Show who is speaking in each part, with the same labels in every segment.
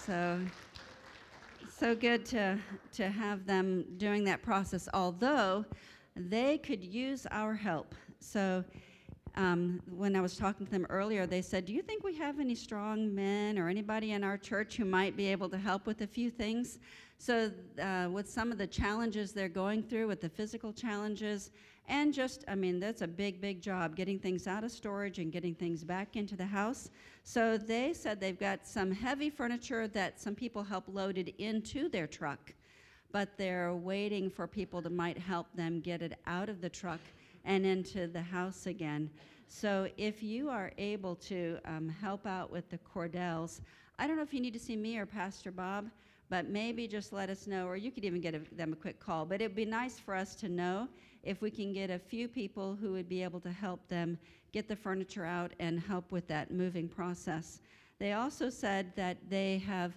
Speaker 1: So good to have them doing that process, although they could use our help. So when I was talking to them earlier, they said, do you think we have any strong men or anybody in our church who might be able to help with a few things? So with some of the challenges they're going through, with the physical challenges, and just, that's a big, big job, getting things out of storage and getting things back into the house. So they said they've got some heavy furniture that some people help loaded into their truck, but they're waiting for people that might help them get it out of the truck and into the house again. So if you are able to help out with the Cordells, I don't know if you need to see me or Pastor Bob, but maybe just let us know, or you could even get them a quick call. But it'd be nice for us to know if we can get a few people who would be able to help them get the furniture out and help with that moving process. They also said that they have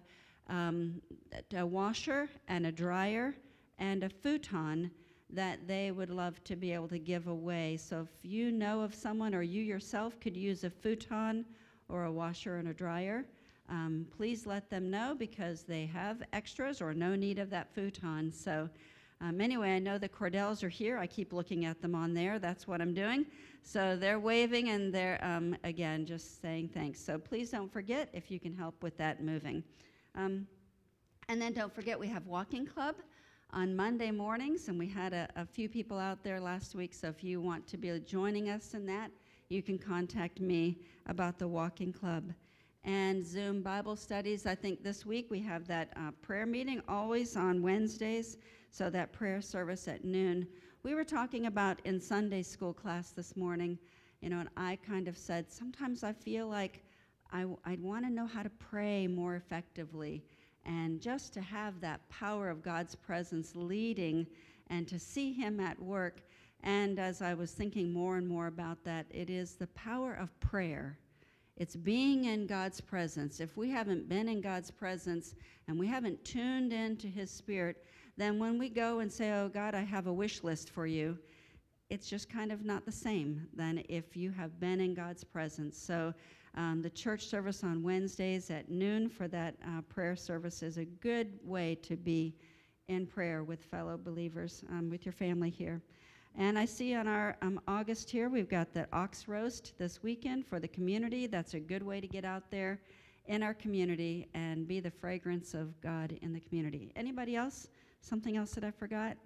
Speaker 1: a washer and a dryer and a futon that they would love to be able to give away. So if you know of someone or you yourself could use a futon or a washer and a dryer, please let them know, because they have extras or no need of that futon. So anyway, I know the Cordells are here. I keep looking at them on there. That's what I'm doing. So they're waving, and they're, again, just saying thanks. So please don't forget if you can help with that moving. And then don't forget, we have Walking Club on Monday mornings, and we had a few people out there last week. So if you want to be joining us in that, you can contact me about the Walking Club. And Zoom Bible studies, I think this week we have that prayer meeting always on Wednesdays, so that prayer service at noon. We were talking about in Sunday school class this morning, and I kind of said, sometimes I feel like I'd want to know how to pray more effectively, and just to have that power of God's presence leading and to see him at work. And as I was thinking more and more about that, it is the power of prayer. It's being in God's presence. If we haven't been in God's presence and we haven't tuned into his Spirit, then when we go and say, oh, God, I have a wish list for you, it's just kind of not the same than if you have been in God's presence. So the church service on Wednesdays at noon for that prayer service is a good way to be in prayer with fellow believers, with your family here. And I see on our August here, we've got the ox roast this weekend for the community. That's a good way to get out there in our community and be the fragrance of God in the community. Anybody else? Something else that I forgot?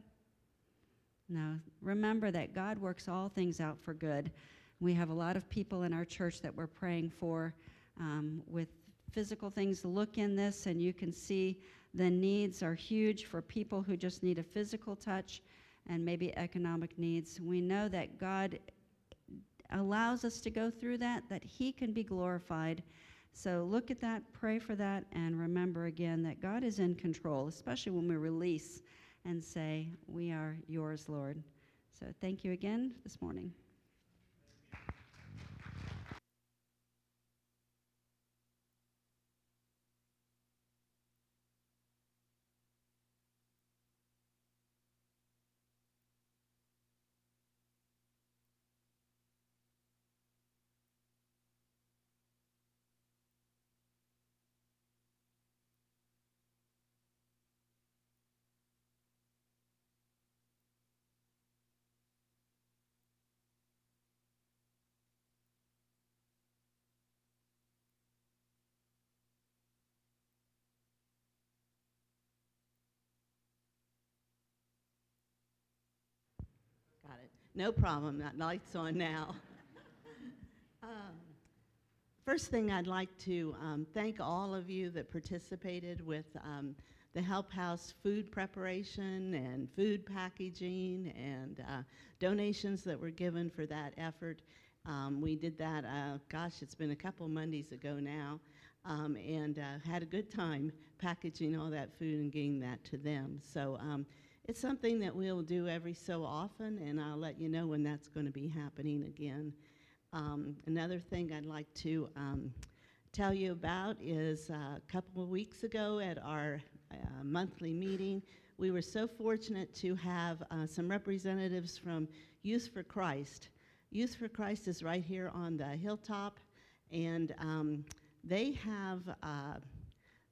Speaker 1: No. Remember that God works all things out for good. We have a lot of people in our church that we're praying for with physical things. Look in this, and you can see the needs are huge for people who just need a physical touch, and maybe economic needs. We know that God allows us to go through that he can be glorified. So look at that, pray for that, and remember again that God is in control, especially when we release and say, we are yours, Lord. So thank you again this morning.
Speaker 2: Got it. No problem. That light's on now. First thing, I'd like to thank all of you that participated with the Help House food preparation and food packaging and donations that were given for that effort. We did that, it's been a couple Mondays ago now, and had a good time packaging all that food and getting that to them. So it's something that we'll do every so often, and I'll let you know when that's going to be happening again. Another thing I'd like to tell you about is a couple of weeks ago at our monthly meeting, we were so fortunate to have some representatives from Youth for Christ. Youth for Christ is right here on the hilltop, and they have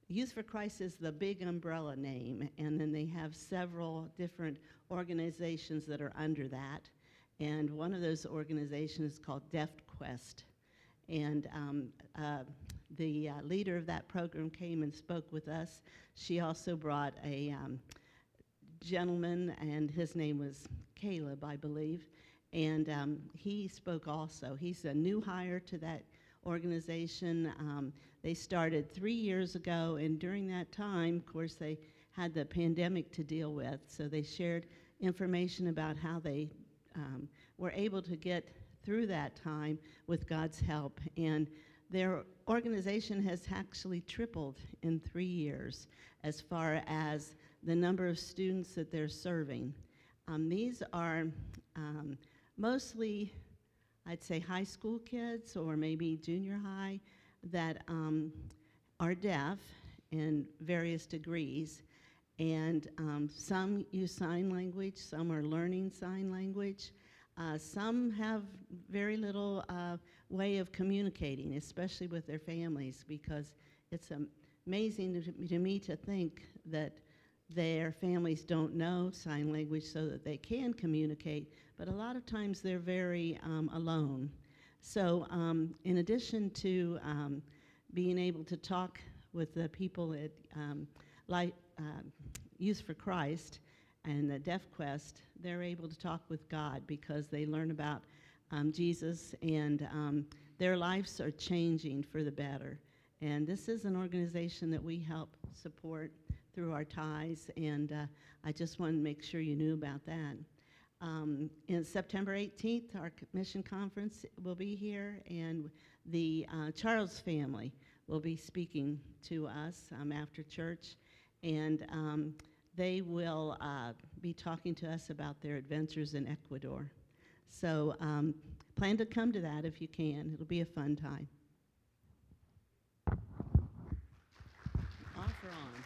Speaker 2: Youth for Christ is the big umbrella name, and then they have several different organizations that are under that. And one of those organizations is called DefQuest. And the leader of that program came and spoke with us. She also brought a gentleman, and his name was Caleb, I believe. And he spoke also. He's a new hire to that organization. They started 3 years ago, and during that time, of course, they had the pandemic to deal with. So they shared information about how they were able to get through that time with God's help. And their organization has actually tripled in 3 years as far as the number of students that they're serving. These are mostly, I'd say, high school kids or maybe junior high that are deaf in various degrees. And some use sign language, some are learning sign language. Some have very little way of communicating, especially with their families, because it's amazing to me to think that their families don't know sign language so that they can communicate, but a lot of times they're very alone. So in addition to being able to talk with the people at Youth for Christ and the DefQuest, they're able to talk with God because they learn about Jesus, and their lives are changing for the better. And this is an organization that we help support through our ties, and I just wanted to make sure you knew about that. In September 18th, our mission conference will be here, and the Charles family will be speaking to us after church, and they will be talking to us about their adventures in Ecuador. So plan to come to that if you can. It'll be a fun time. Off or on?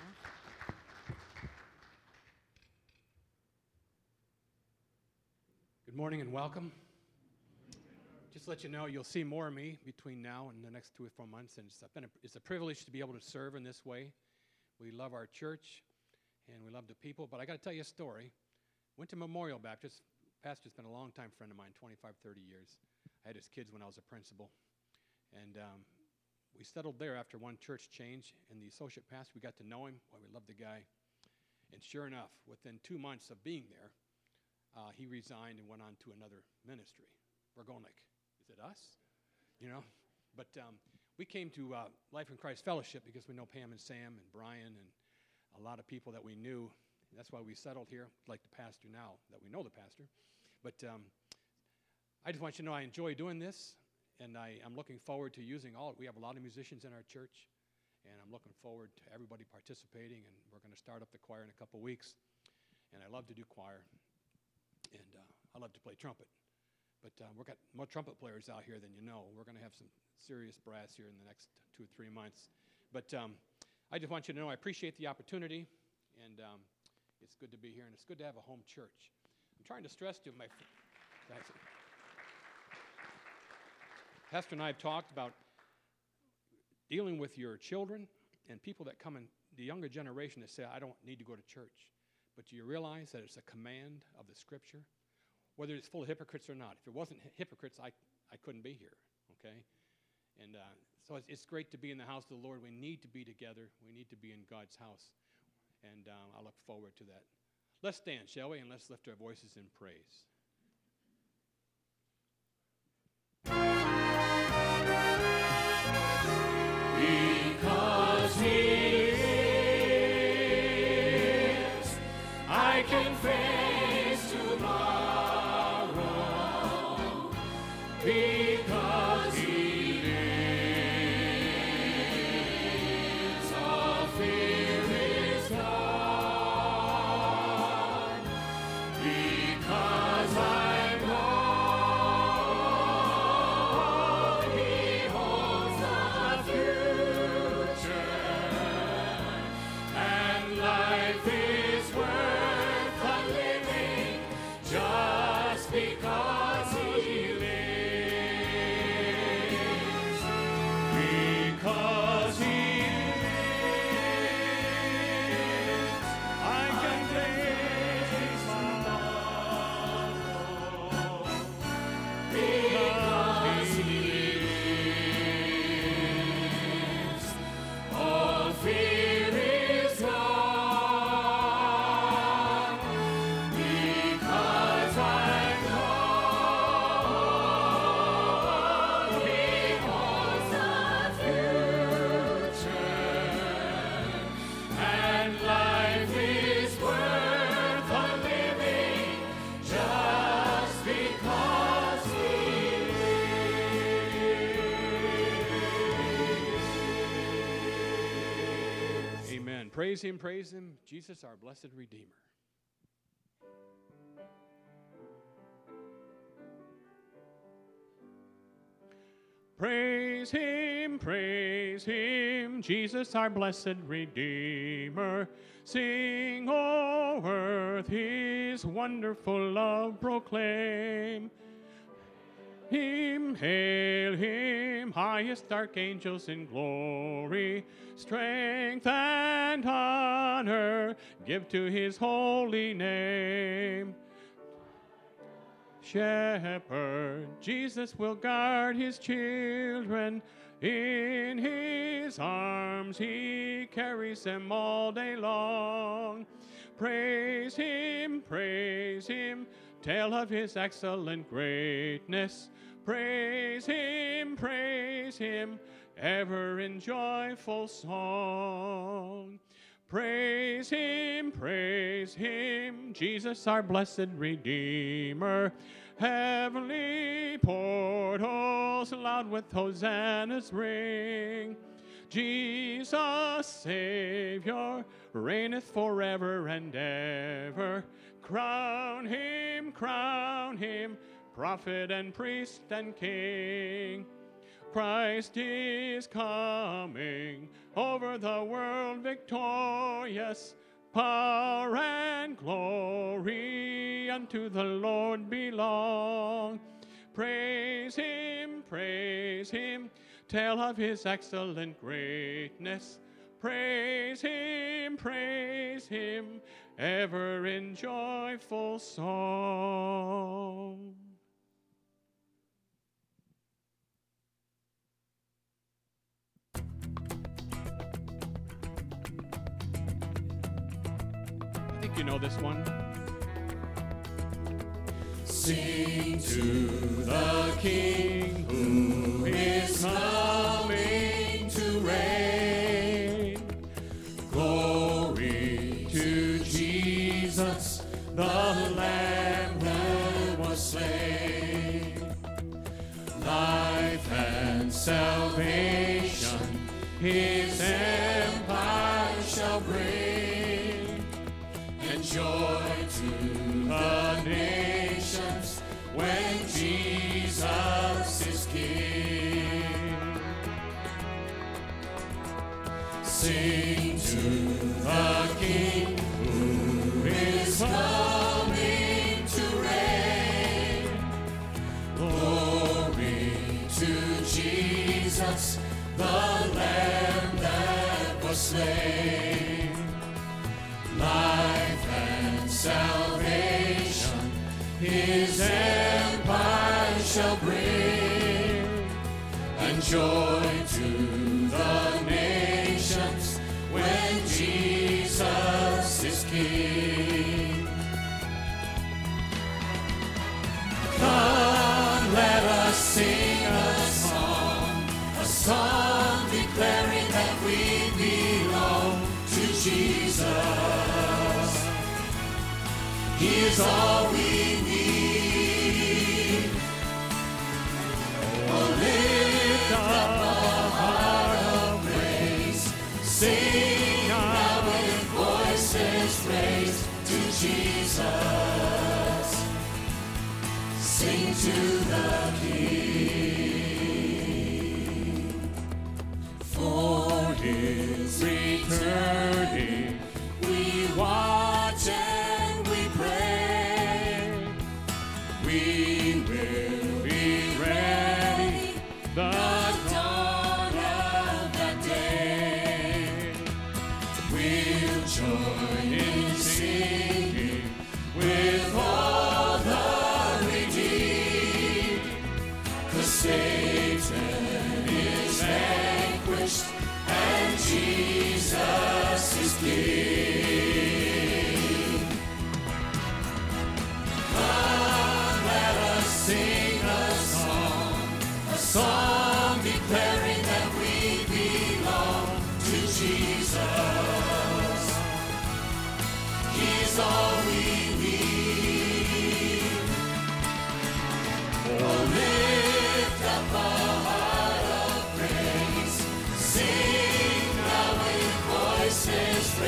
Speaker 3: Good morning and welcome. Just to let you know, you'll see more of me between now and the next 2 or 4 months, and it's a privilege to be able to serve in this way. We love our church, and we love the people, but I got to tell you a story. Went to Memorial Baptist. Pastor's been a long-time friend of mine, 25, 30 years. I had his kids when I was a principal, and we settled there after one church change, and the associate pastor, we got to know him. Well, we loved the guy, and sure enough, within 2 months of being there, he resigned and went on to another ministry. We're going like, is it us? You know? But we came to Life in Christ Fellowship because we know Pam and Sam and Brian and a lot of people that we knew. That's why we settled here, like the pastor now, that we know the pastor. But I just want you to know I enjoy doing this, and I'm looking forward to using we have a lot of musicians in our church, and I'm looking forward to everybody participating, and we're going to start up the choir in a couple weeks. And I love to do choir. And I love to play trumpet. But we've got more trumpet players out here than you know. We're going to have some serious brass here in the next 2 or 3 months. But I just want you to know I appreciate the opportunity, and it's good to be here, and it's good to have a home church. I'm trying to stress to my Pastor and I have talked about dealing with your children and people that come in, the younger generation that say, I don't need to go to church. But do you realize that it's a command of the Scripture? Whether it's full of hypocrites or not. If it wasn't hypocrites, I couldn't be here, okay? And so it's great to be in the house of the Lord. We need to be together. We need to be in God's house. And I look forward to that. Let's stand, shall we? And let's lift our voices in praise. Because He lives, I can face tomorrow. Because He lives, all fear is gone. Because I know He holds the future, and life is worth the living just because He lives. And praise him, Jesus, our blessed Redeemer. Praise him, Jesus, our blessed Redeemer. Sing, O earth, his wonderful love proclaim. Hail him, highest archangels in glory. Strength and honor give to his holy name. Shepherd, Jesus will guard his children. In his arms he carries them all day long. Praise him, tell of his excellent greatness. Praise him, ever in joyful song. Praise him, Jesus, our blessed Redeemer. Heavenly portals loud with hosannas ring. Jesus, Savior, reigneth forever and ever. Crown him, prophet and priest and king. Christ is coming over the world victorious. Power and glory unto the Lord belong. Praise him, tell of his excellent greatness. Praise him, ever in joyful song. I think you know this one. Sing to the King who is coming to reign. Glory to Jesus, the Lamb who was slain. Life and salvation his empire shall bring, and joy to the nations when Jesus is King. Sing to the King who is coming to reign. Glory to Jesus, the Lamb that was slain. Life and salvation his empire shall bring, and joy to the nations when Jesus is King. Come, let us sing a song declaring that we belong to Jesus. He is all we need. Oh, lift up a heart of praise. Sing now with voices raised to Jesus. Sing to the King. For his returning we watch and we pray. We will be ready the dawn of that day. We'll join in singing with all the redeemed, 'cause Satan is vanquished and Jesus is King. Come, let us sing a song declaring that we belong to Jesus. He's all we need. Oh, lift up a heart of praise. Sing now with voices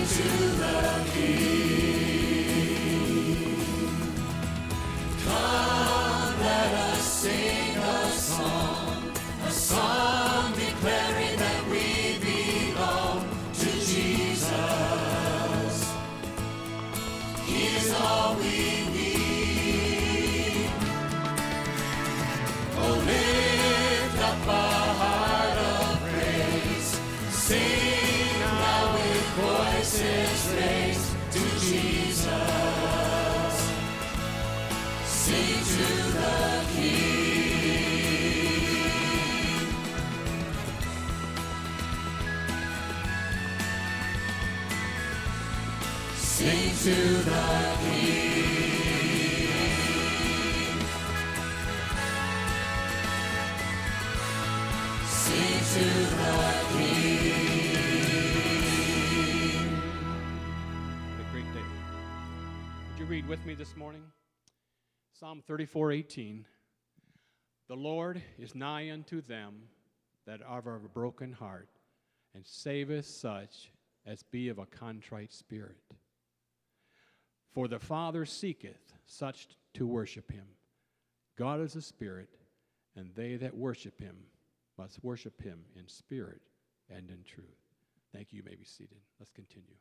Speaker 3: With me this morning, Psalm 34:18. The Lord is nigh unto them that are of a broken heart, and saveth such as be of a contrite spirit. For the Father seeketh such to worship him. God is a spirit, and they that worship him must worship him in spirit and in truth. Thank you. You may be seated. Let's continue.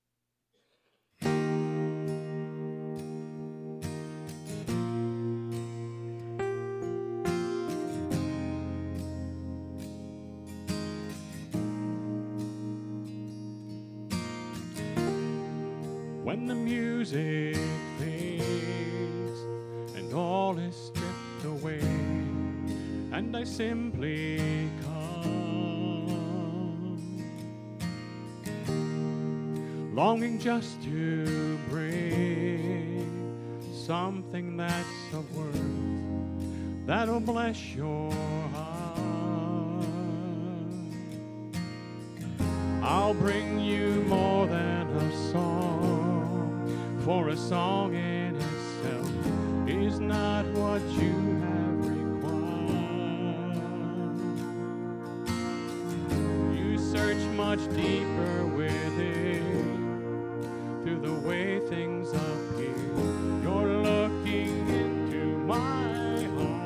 Speaker 3: When the music fades and all is stripped away, and I simply come, longing just to bring something that's of worth, that'll bless your heart. I'll bring you more than a song, for a song in itself is not what you have required. You search much deeper within, through the way things appear. You're looking into my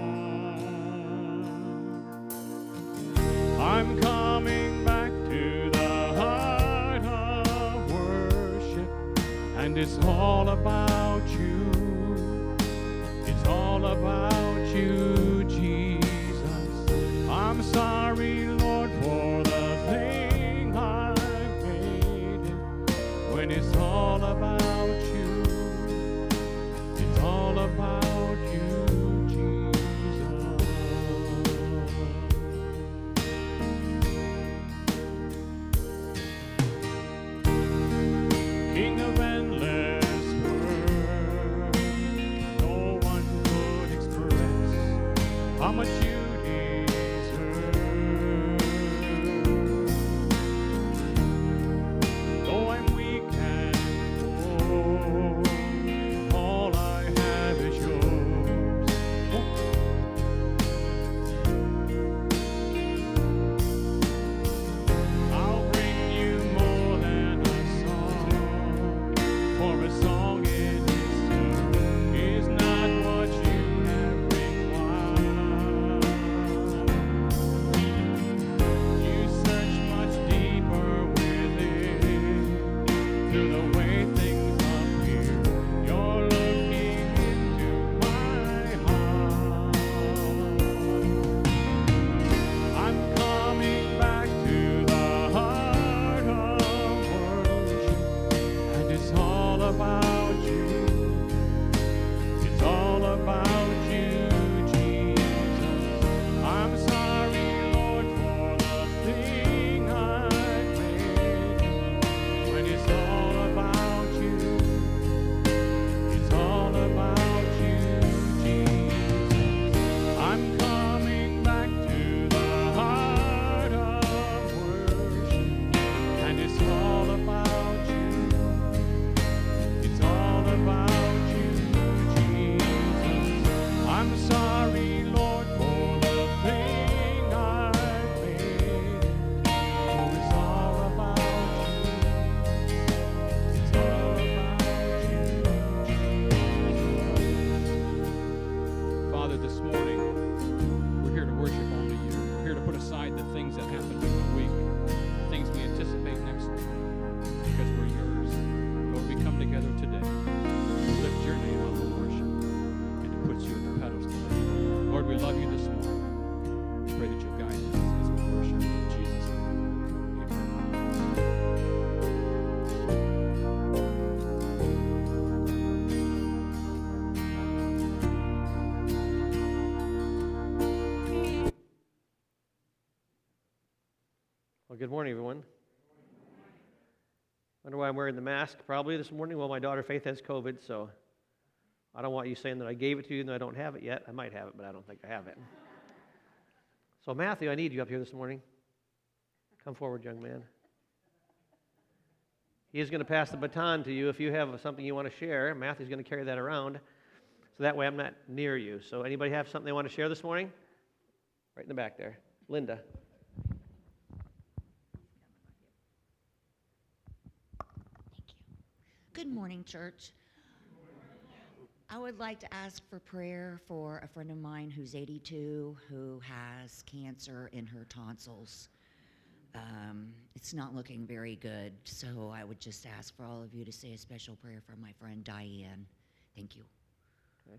Speaker 3: heart. I'm coming back to the heart of worship, and it's all about you. It's all about you, Jesus. I'm sorry, Lord, for the thing I made it. When it's all about you, it's all about you, Jesus. King of endless world, things that happen during the week, things we anticipate next week, because we're yours. Lord, we come together today to lift your name up in worship and to put you at the pedestal. Lord, we love you this morning. Pray that you'll guide us as we worship in Jesus' name. Amen.
Speaker 4: Well, good morning, everyone. Wonder why I'm wearing the mask probably this morning. Well, my daughter Faith has COVID, so I don't want you saying that I gave it to you and I don't have it yet. I might have it, but I don't think I have it. So, Matthew, I need you up here this morning. Come forward, young man. He is going to pass the baton to you. If you have something you want to share, Matthew's going to carry that around, so that way I'm not near you. So, anybody have something they want to share this morning? Right in the back there. Linda.
Speaker 5: Good morning, church. I would like to ask for prayer for a friend of mine who's 82 who has cancer in her tonsils. It's not looking very good, so I would just ask for all of you to say a special prayer for my friend Diane. Thank you.
Speaker 4: Okay.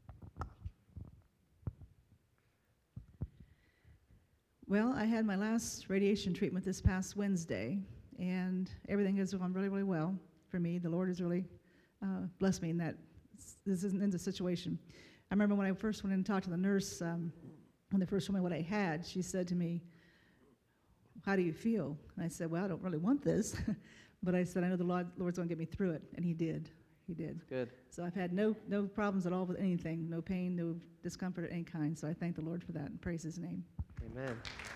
Speaker 6: Well, I had my last radiation treatment this past Wednesday, and everything has gone really, really well for me. The Lord has really blessed me in that this isn't in the situation. I remember when I first went in and talked to the nurse, when they first told me what I had, she said to me, "How do you feel?" And I said, "Well, I don't really want this," but I said, "I know the Lord's going to get me through it," and He did. He did.
Speaker 4: Good.
Speaker 6: So I've had no problems at all with anything, no pain, no discomfort of any kind. So I thank the Lord for that and praise His name.
Speaker 4: Amen.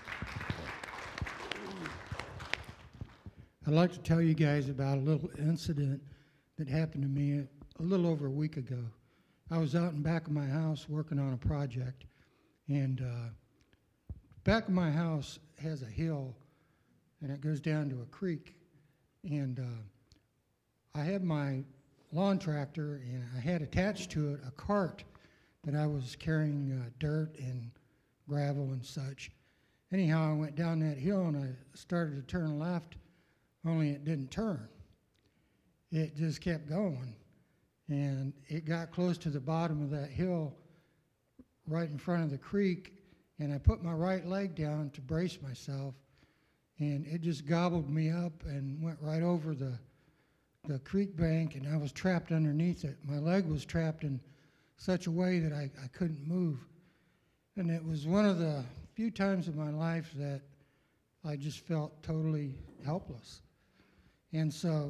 Speaker 7: I'd like to tell you guys about a little incident that happened to me a little over a week ago. I was out in back of my house working on a project, and back of my house has a hill, and it goes down to a creek. And I had my lawn tractor, and I had attached to it a cart that I was carrying dirt and gravel and such. Anyhow, I went down that hill, and I started to turn left, only it didn't turn. It just kept going. And it got close to the bottom of that hill right in front of the creek, and I put my right leg down to brace myself, and it just gobbled me up and went right over the creek bank, and I was trapped underneath it. My leg was trapped in such a way that I couldn't move. And it was one of the few times in my life that I just felt totally helpless. And so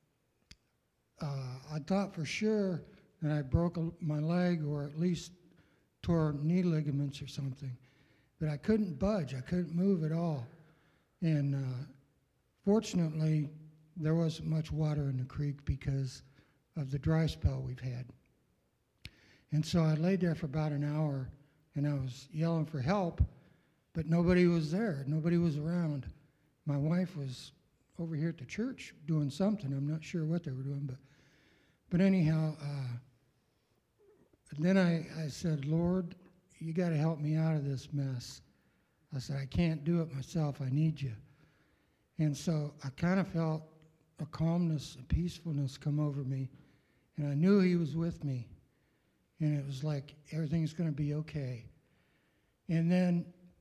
Speaker 7: I thought for sure that I broke my leg or at least tore knee ligaments or something. But I couldn't budge. I couldn't move at all. And fortunately, there wasn't much water in the creek because of the dry spell we've had. And so I laid there for about an hour, and I was yelling for help, but nobody was there. Nobody was around. My wife was over here at the church doing something. I'm not sure what they were doing, but anyhow, then I said, "Lord, you got to help me out of this mess." I said, "I can't do it myself. I need you." And so I kind of felt a calmness, a peacefulness come over me, and I knew He was with me, and it was like everything's going to be okay. And then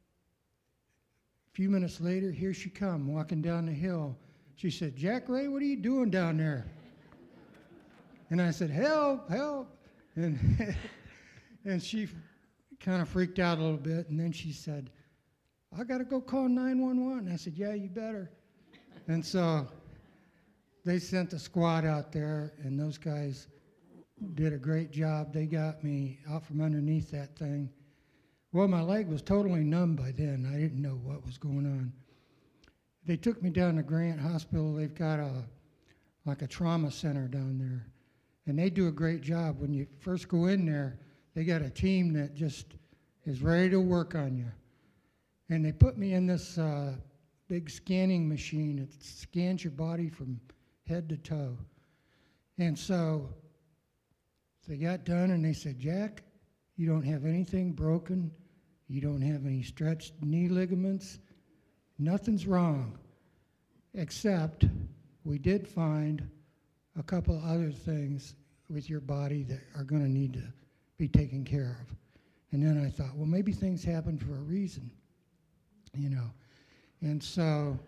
Speaker 7: a few minutes later, here she come, walking down the hill. She said, "Jack Ray, what are you doing down there?" And I said, "Help, help." And, and she kind of freaked out a little bit, and then she said, "I got to go call 911. I said, "Yeah, you better." And so they sent the squad out there, and those guys did a great job. They got me out from underneath that thing. Well, my leg was totally numb by then. I didn't know what was going on. They took me down to Grant Hospital. They've got a trauma center down there, and they do a great job. When you first go in there, they got a team that just is ready to work on you. And they put me in this big scanning machine. It scans your body from head to toe. And so they got done, and they said, "Jack, you don't have anything broken. You don't have any stretched knee ligaments. Nothing's wrong, except we did find a couple other things with your body that are going to need to be taken care of. And then I thought, well, maybe things happen for a reason, you know. And so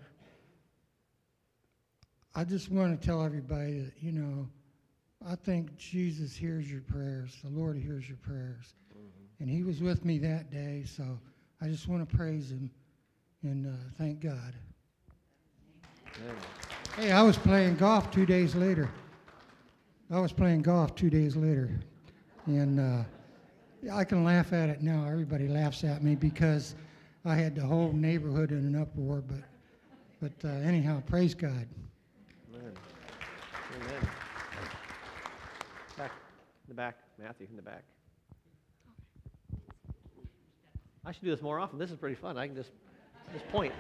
Speaker 7: I just want to tell everybody that, you know, I think Jesus hears your prayers. The Lord hears your prayers. And he was with me that day, so I just want to praise him and thank God.
Speaker 4: Amen.
Speaker 7: Hey, I was playing golf 2 days later. And I can laugh at it now. Everybody laughs at me because I had the whole neighborhood in an uproar. But anyhow, praise God.
Speaker 4: Amen. Amen. Back, in the back, Matthew, in the back. I should do this more often. This is pretty fun. I can just point.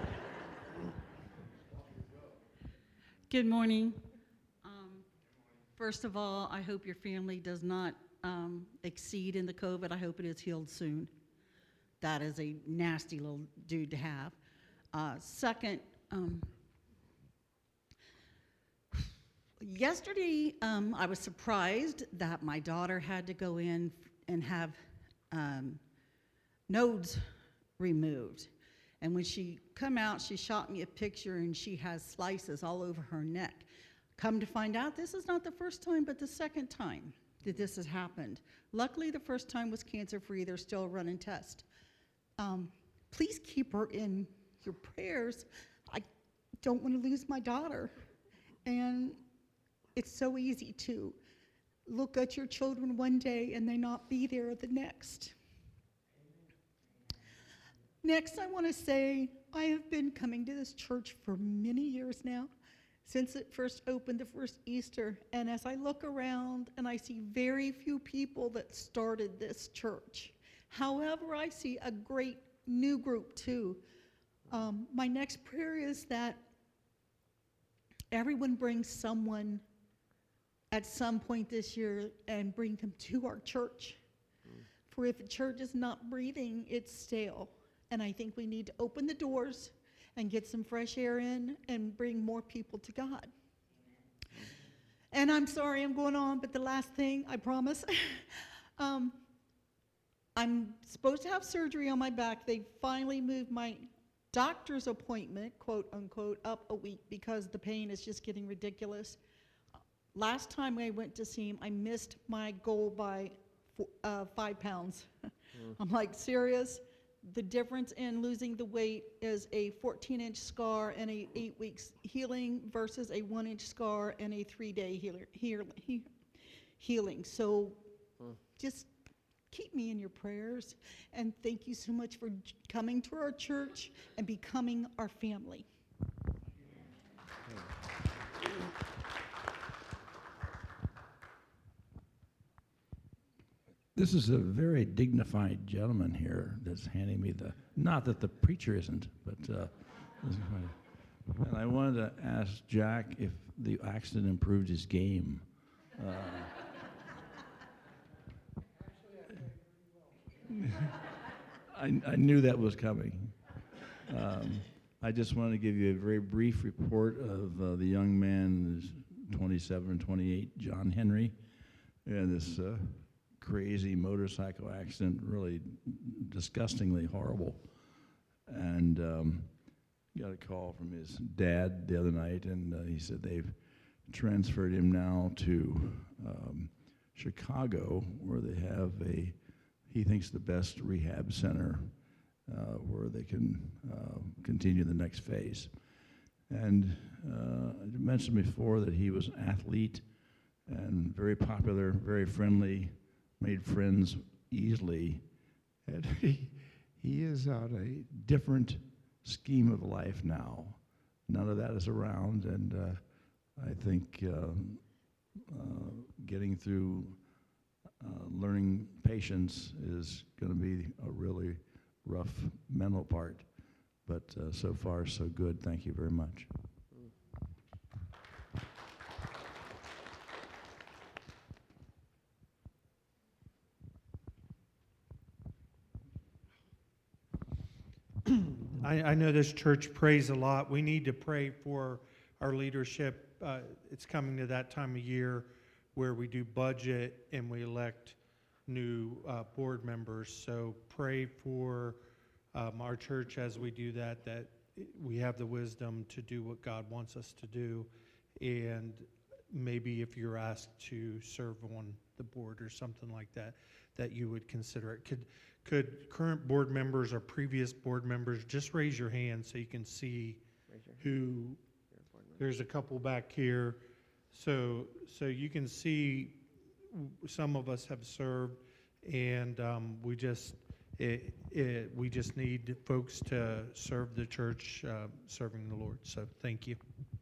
Speaker 8: Good morning. First of all, I hope your family does not exceed in the COVID. I hope it is healed soon. That is a nasty little dude to have. Second, yesterday I was surprised that my daughter had to go in and have nodes removed. And when she come out, she shot me a picture and she has slices all over her neck. Come to find out, this is not the first time, but the second time that this has happened. Luckily, the first time was cancer-free. They're still running tests. Please keep her in your prayers. I don't want to lose my daughter. And it's so easy to look at your children one day and they not be there the next. Next, I want to say I have been coming to this church for many years now, since it first opened the first Easter. And as I look around and I see very few people that started this church. However, I see a great new group too. My next prayer is that everyone brings someone at some point this year and bring them to our church. For if a church is not breathing, it's stale. And I think we need to open the doors and get some fresh air in and bring more people to God. And I'm sorry I'm going on, but the last thing, I promise. I'm supposed to have surgery on my back. They finally moved my doctor's appointment, quote unquote, up a week because the pain is just getting ridiculous. Last time I went to see him, I missed my goal by 5 pounds. I'm like, serious? The difference in losing the weight is a 14-inch scar and a 8 weeks healing versus a 1-inch scar and a 3-day healing. So just keep me in your prayers. And thank you so much for coming to our church and becoming our family.
Speaker 9: This is a very dignified gentleman here that's handing me the, not that the preacher isn't, but, and I wanted to ask Jack if the accident improved his game. I knew that was coming. I just wanted to give you a very brief report of the young man, 27, 28, John Henry, and this crazy motorcycle accident, really disgustingly horrible. And got a call from his dad the other night, and he said they've transferred him now to Chicago, where they have he thinks the best rehab center where they can continue the next phase. And I mentioned before that he was an athlete and very popular, very friendly, made friends easily, and he is on a different scheme of life now. None of that is around, and I think getting through learning patience is going to be a really rough mental part, but so far so good. Thank you very much.
Speaker 10: I know this church prays a lot. We need to pray for our leadership. It's coming to that time of year where we do budget and we elect new board members. So pray for our church as we do that, that we have the wisdom to do what God wants us to do. And maybe if you're asked to serve on the board or something like that, that you would consider it. Could current board members or previous board members just raise your hand so you can see who? There's a couple back here. So you can see some of us have served, and we just need folks to serve the church, serving the Lord. So thank you.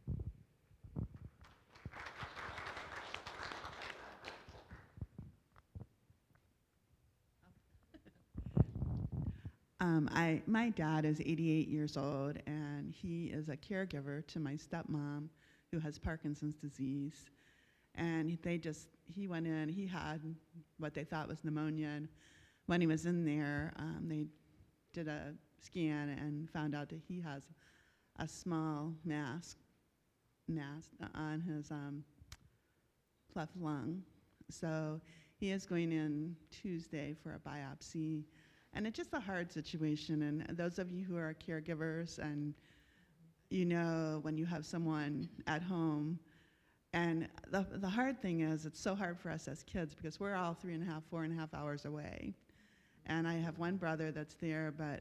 Speaker 2: My dad is 88 years old, and he is a caregiver to my stepmom, who has Parkinson's disease. And he went in, he had what they thought was pneumonia, and when he was in there, they did a scan and found out that he has a small mass on his left lung. So he is going in Tuesday for a biopsy. And it's just a hard situation. And those of you who are caregivers, and you know when you have someone at home, and the hard thing is it's so hard for us as kids because we're all 3.5, 4.5 hours away. And I have one brother that's there, but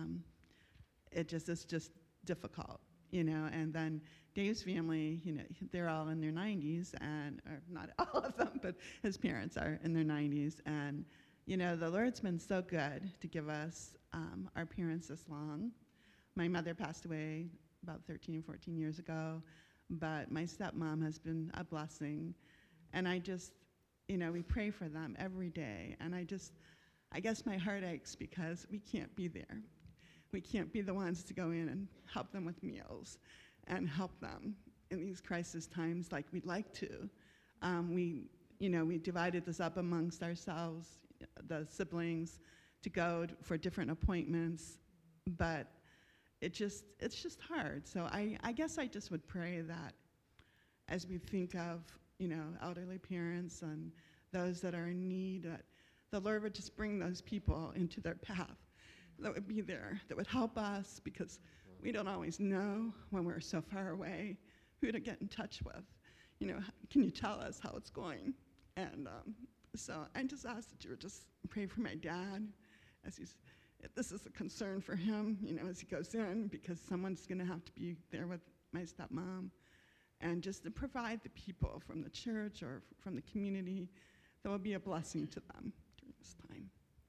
Speaker 2: it's just difficult, you know. And then Dave's family, you know, they're all in their 90s, or not all of them, but his parents are in their 90s. And you know, the Lord's been so good to give us our parents this long. My mother passed away about 13, 14 years ago, but my stepmom has been a blessing. And I just, you know, we pray for them every day. And I guess my heart aches because we can't be there. We can't be the ones to go in and help them with meals and help them in these crisis times like we'd like to. We divided this up amongst ourselves, the siblings, to go for different appointments, but it's just hard. So I guess I just would pray that as we think of, you know, elderly parents and those that are in need, that the Lord would just bring those people into their path that would be there, that would help us, because we don't always know when we're so far away who to get in touch with. You know, can you tell us how it's going? And so I just ask that you would just pray for my dad, as this is a concern for him, you know, as he goes in, because someone's going to have to be there with my stepmom, and just to provide the people from the church or from the community that will be a blessing to them during this time.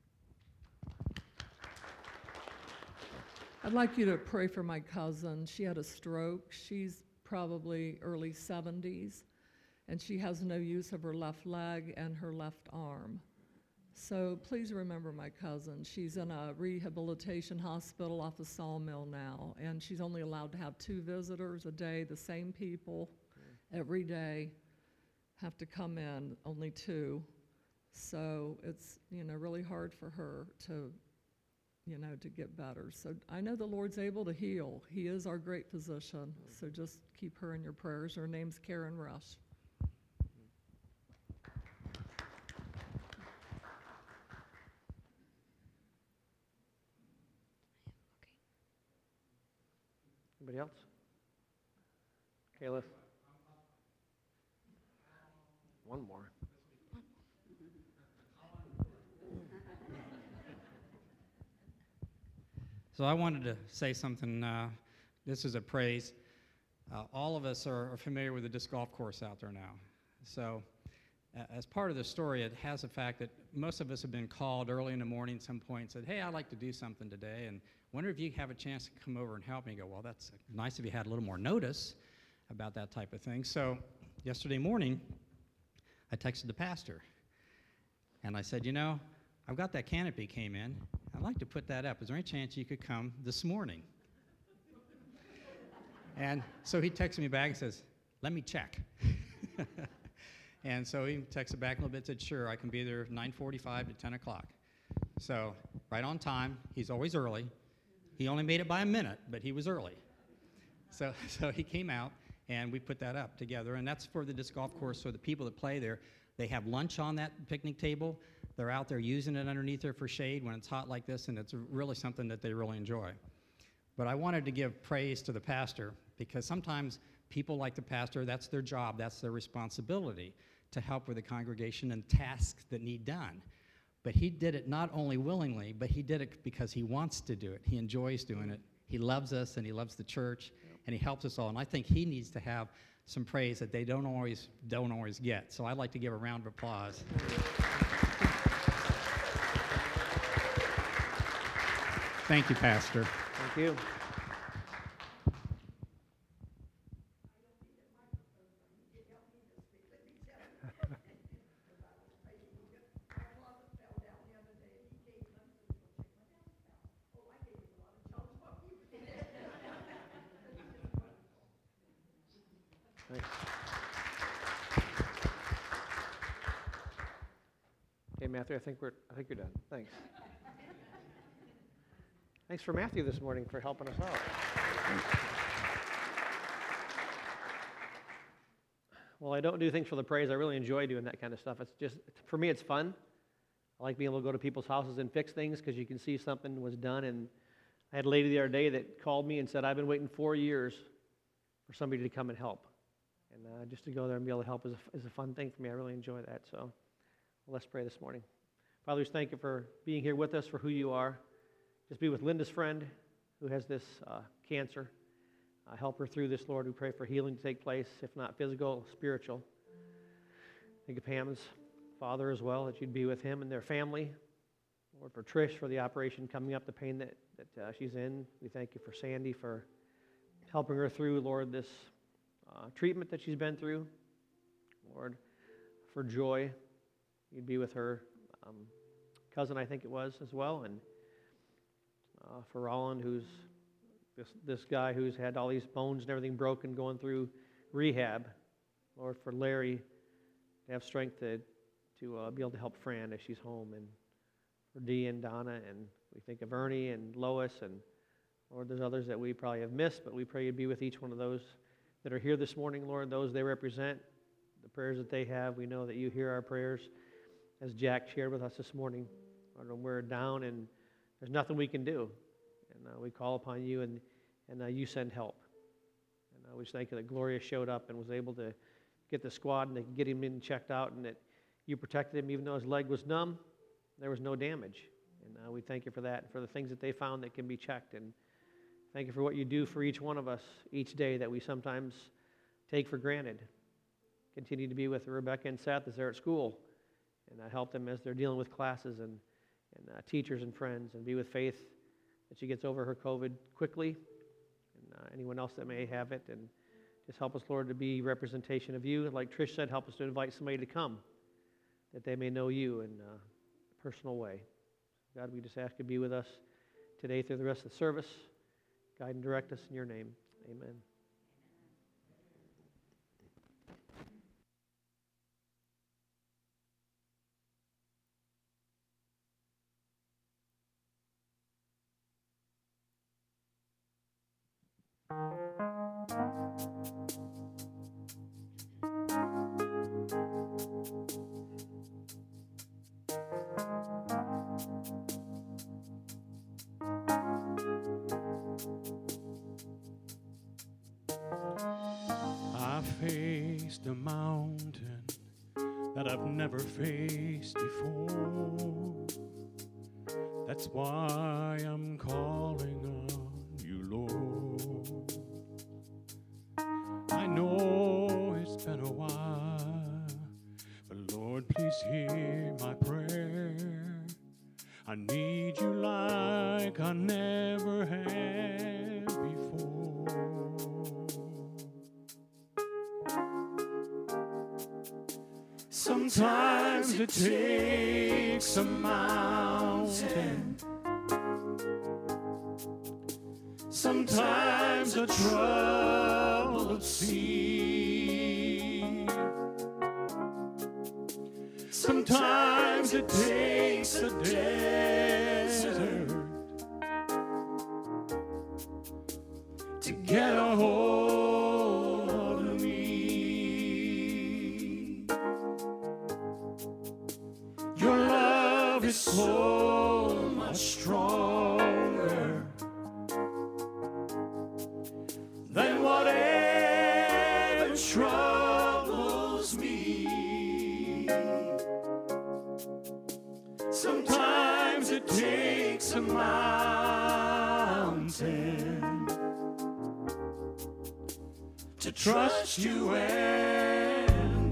Speaker 11: I'd like you to pray for my cousin. She had a stroke. She's probably early 70s. And she has no use of her left leg and her left arm. So please remember my cousin. She's in a rehabilitation hospital off of Sawmill now, and she's only allowed to have 2 visitors a day, the same people every day have to come in, only 2. So it's, you know, really hard for her to, you know, to get better. So I know the Lord's able to heal. He is our great physician. So just keep her in your prayers. Her name's Karen Rush.
Speaker 4: Anybody else? Kayla? One more.
Speaker 12: So I wanted to say something. This is a praise. All of us are familiar with the disc golf course out there now. So as part of the story, it has the fact that most of us have been called early in the morning at some point and said, hey, I'd like to do something today, and wonder if you have a chance to come over and help me. Go, well, that's nice if you had a little more notice about that type of thing. So yesterday morning, I texted the pastor, and I said, you know, I've got that canopy came in. I'd like to put that up. Is there any chance you could come this morning? And so he texted me back and says, let me check. And so he texted back a little bit, said, sure, I can be there 9:45 to 10 o'clock. So right on time. He's always early. He only made it by a minute, but he was early. So he came out, and we put that up together, and that's for the disc golf course. So the people that play there, they have lunch on that picnic table. They're out there using it underneath there for shade when it's hot like this, and it's really something that they really enjoy. But I wanted to give praise to the pastor, because sometimes people like the pastor, that's their job, that's their responsibility, to help with the congregation and tasks that need done. But he did it not only willingly, but he did it because he wants to do it. He enjoys doing it. He loves us, and he loves the church, and he helps us all. And I think he needs to have some praise that they don't always get. So I'd like to give a round of applause. Thank you, Pastor.
Speaker 4: Thank you. Thanks. Okay, Matthew, I think you're done. Thanks. Thanks for Matthew this morning for helping us out. Well, I don't do things for the praise. I really enjoy doing that kind of stuff. It's just, for me, it's fun. I like being able to go to people's houses and fix things because you can see something was done. And I had a lady the other day that called me and said, I've been waiting 4 years for somebody to come and help. And just to go there and be able to help is a fun thing for me. I really enjoy that. So let's pray this morning. Father, we thank you for being here with us, for who you are. Just be with Linda's friend who has this cancer. Help her through this, Lord. We pray for healing to take place, if not physical, spiritual. Thank you, Pam's father as well, that you'd be with him and their family. Lord, for Trish, for the operation coming up, the pain that she's in. We thank you for Sandy for helping her through, Lord, this treatment that she's been through. Lord, for Joy, you'd be with her cousin, I think it was, as well. And for Roland, who's this guy who's had all these bones and everything broken going through rehab. Lord, for Larry to have strength to be able to help Fran as she's home. And for Dee and Donna, and we think of Ernie and Lois, and Lord, there's others that we probably have missed, but we pray you'd be with each one of those that are here this morning, Lord, those they represent, the prayers that they have. We know that you hear our prayers, as Jack shared with us this morning. Lord, when we're down and there's nothing we can do, and we call upon you, and you send help. And we just thank you that Gloria showed up and was able to get the squad, and they could get him in checked out, and that you protected him even though his leg was numb. There was no damage. And we thank you for that, and for the things that they found that can be checked. And thank you for what you do for each one of us each day that we sometimes take for granted. Continue to be with Rebecca and Seth as they're at school, and help them as they're dealing with classes and teachers and friends, and be with Faith that she gets over her COVID quickly, and anyone else that may have it. And just help us, Lord, to be representation of you. Like Trish said, help us to invite somebody to come, that they may know you in a personal way. God, we just ask you to be with us today through the rest of the service. Guide and direct us in your name. Amen.
Speaker 13: I faced a mountain that I've never faced before. That's why I'm calling on you, Lord. I know it's been a while, but Lord, please hear my prayer. I need you like I never have before. Sometimes it takes a mountain, sometimes a troubled sea, sometimes it takes a desert, to get a hold of me. Your love is so much stronger than whatever troubles me. Sometimes it takes a mountain to trust you and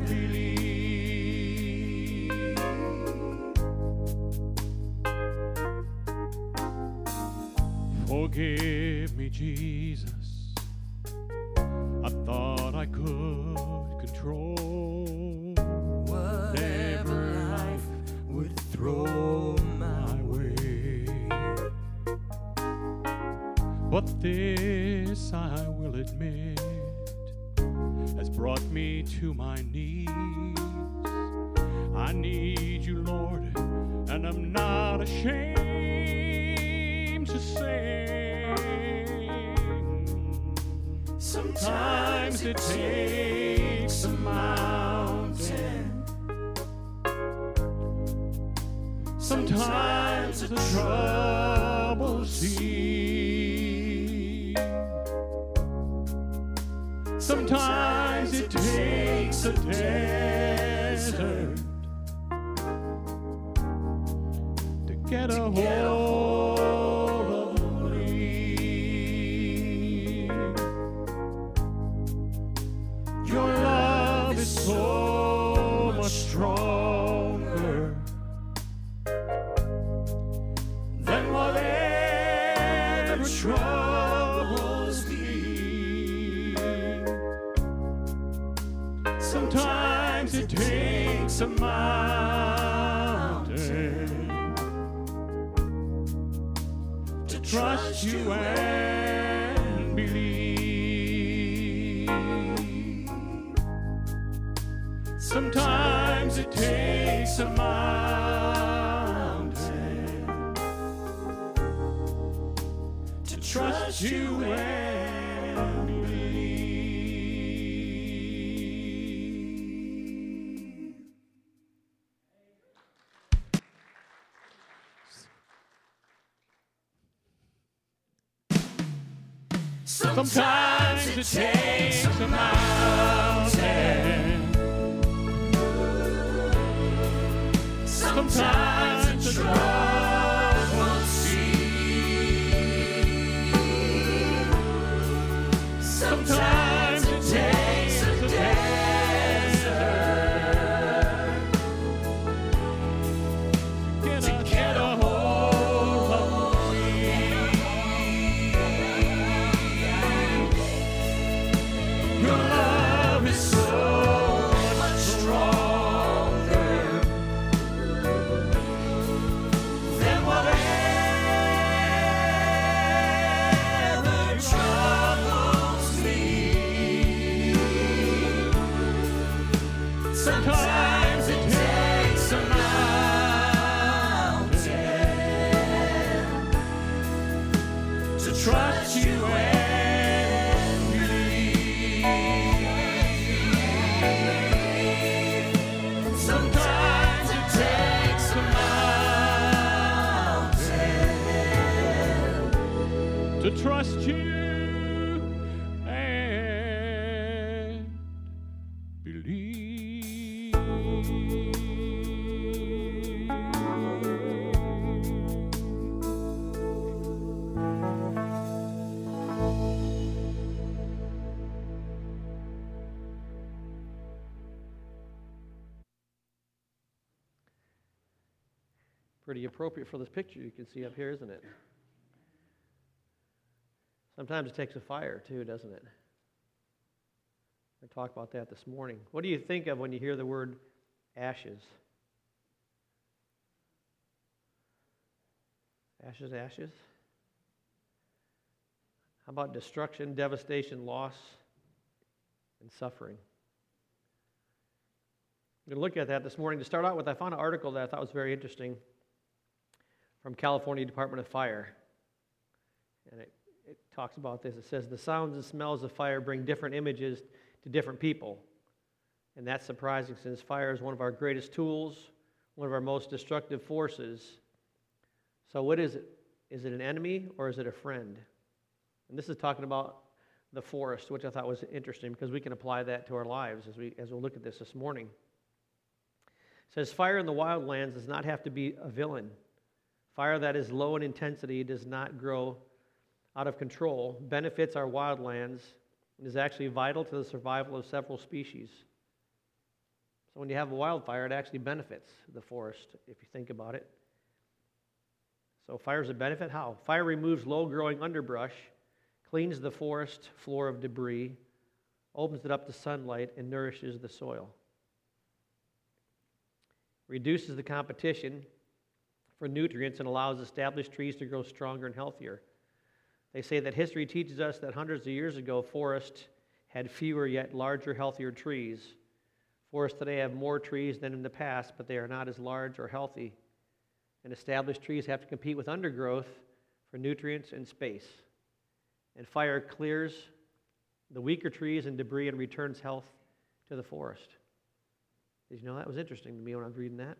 Speaker 13: believe. Forgive me, Jesus. I thought I could control whatever life would throw my way. But this, I will admit, has brought me to my knees. I need you, Lord, and I'm not ashamed to say. Sometimes it takes a mountain, sometimes the troubles seem, sometimes it takes a desert to get a hold of me. Your love is so much stronger than whatever troubles me. Sometimes it takes a mountain to trust you and believe. Sometimes it takes a mountain to trust you and believe. Sometimes it takes a mountain. Sometimes the troubles seem. Sometimes it takes a desert to get a hold of me. Your love is so much stronger than whatever troubles me. Sometimes it takes a mountain to trust you and believe. Sometimes it takes a mountain to trust you and believe.
Speaker 4: Pretty appropriate for this picture you can see up here, isn't it? Sometimes it takes a fire too, doesn't it? I talked about that this morning. What do you think of when you hear the word ashes? Ashes, ashes? How about destruction, devastation, loss, and suffering? I'm going to look at that this morning. To start out with, I found an article that I thought was very interesting from California Department of Fire. And it talks about this. It says, the sounds and smells of fire bring different images to different people. And that's surprising since fire is one of our greatest tools, one of our most destructive forces. So what is it? Is it an enemy or is it a friend? And this is talking about the forest, which I thought was interesting because we can apply that to our lives as we'll look at this morning. It says, fire in the wildlands does not have to be a villain. Fire that is low in intensity does not grow out of control, benefits our wildlands, and is actually vital to the survival of several species. So when you have a wildfire, it actually benefits the forest, if you think about it. So fire is a benefit? How? Fire removes low-growing underbrush, cleans the forest floor of debris, opens it up to sunlight, and nourishes the soil. Reduces the competition for nutrients and allows established trees to grow stronger and healthier. They say that history teaches us that hundreds of years ago, forests had fewer yet larger, healthier trees. Forests today have more trees than in the past, but they are not as large or healthy. And established trees have to compete with undergrowth for nutrients and space. And fire clears the weaker trees and debris and returns health to the forest. Did you know that was interesting to me when I was reading that?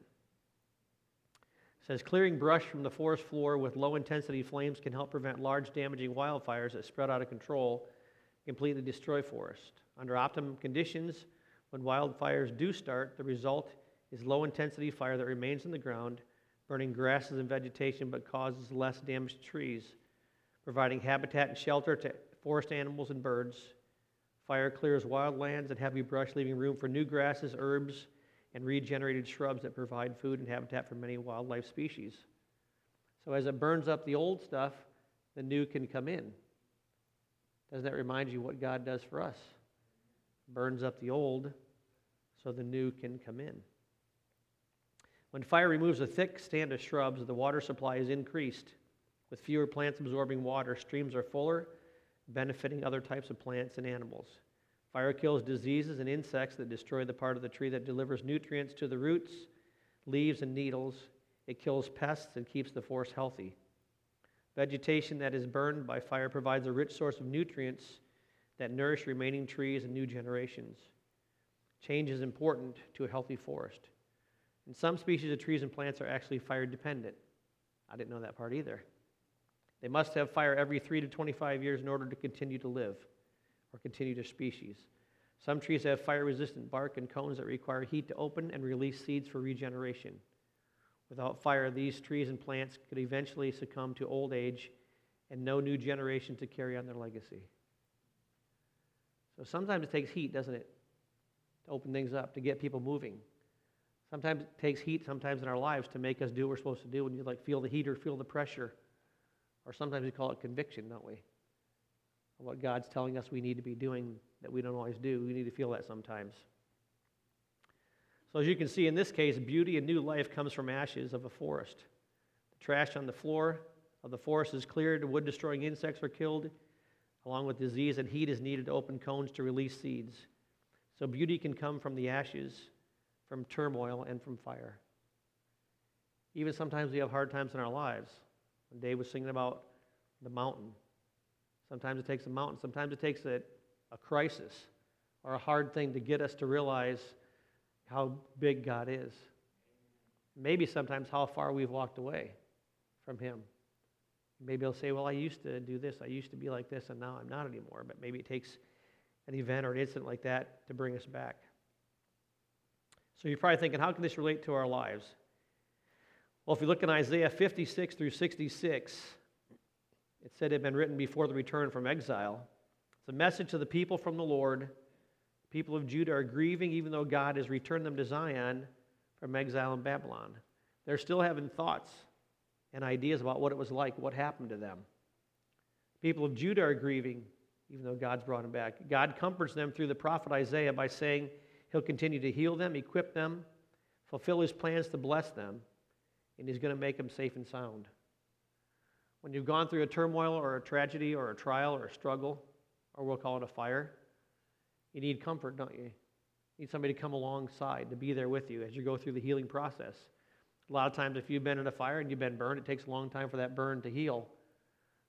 Speaker 4: It says, clearing brush from the forest floor with low-intensity flames can help prevent large damaging wildfires that spread out of control, completely destroy forest. Under optimum conditions, when wildfires do start, the result is low-intensity fire that remains in the ground, burning grasses and vegetation but causes less damage to trees, providing habitat and shelter to forest animals and birds. Fire clears wildlands and heavy brush, leaving room for new grasses, herbs, and regenerated shrubs that provide food and habitat for many wildlife species. So as it burns up the old stuff, the new can come in. Doesn't that remind you what God does for us? Burns up the old so the new can come in. When fire removes a thick stand of shrubs, the water supply is increased. With fewer plants absorbing water, streams are fuller, benefiting other types of plants and animals. Fire kills diseases and insects that destroy the part of the tree that delivers nutrients to the roots, leaves, and needles. It kills pests and keeps the forest healthy. Vegetation that is burned by fire provides a rich source of nutrients that nourish remaining trees and new generations. Change is important to a healthy forest. And some species of trees and plants are actually fire dependent. I didn't know that part either. They must have fire every 3 to 25 years in order to continue to live or continue their species. Some trees have fire-resistant bark and cones that require heat to open and release seeds for regeneration. Without fire, these trees and plants could eventually succumb to old age and no new generation to carry on their legacy. So sometimes it takes heat, doesn't it, to open things up, to get people moving. Sometimes it takes heat, sometimes in our lives, to make us do what we're supposed to do when you feel the heat or feel the pressure. Or sometimes we call it conviction, don't we? Of what God's telling us we need to be doing that we don't always do. We need to feel that sometimes. So as you can see in this case, beauty and new life comes from ashes of a forest. The trash on the floor of the forest is cleared, wood-destroying insects are killed, along with disease, and heat is needed to open cones to release seeds. So beauty can come from the ashes, from turmoil, and from fire. Even sometimes we have hard times in our lives. When Dave was singing about the mountain, sometimes it takes a mountain, sometimes it takes a crisis or a hard thing to get us to realize how big God is. Maybe sometimes how far we've walked away from Him. Maybe He'll say, well, I used to do this, I used to be like this, and now I'm not anymore. But maybe it takes an event or an incident like that to bring us back. So you're probably thinking, how can this relate to our lives? Well, if you look in Isaiah 56 through 66, it said it had been written before the return from exile. It's a message to the people from the Lord. The people of Judah are grieving even though God has returned them to Zion from exile in Babylon. They're still having thoughts and ideas about what it was like, what happened to them. People of Judah are grieving even though God's brought them back. God comforts them through the prophet Isaiah by saying He'll continue to heal them, equip them, fulfill His plans to bless them, and He's going to make them safe and sound. When you've gone through a turmoil or a tragedy or a trial or a struggle, or we'll call it a fire, you need comfort, don't you? You need somebody to come alongside, to be there with you as you go through the healing process. A lot of times if you've been in a fire and you've been burned, it takes a long time for that burn to heal.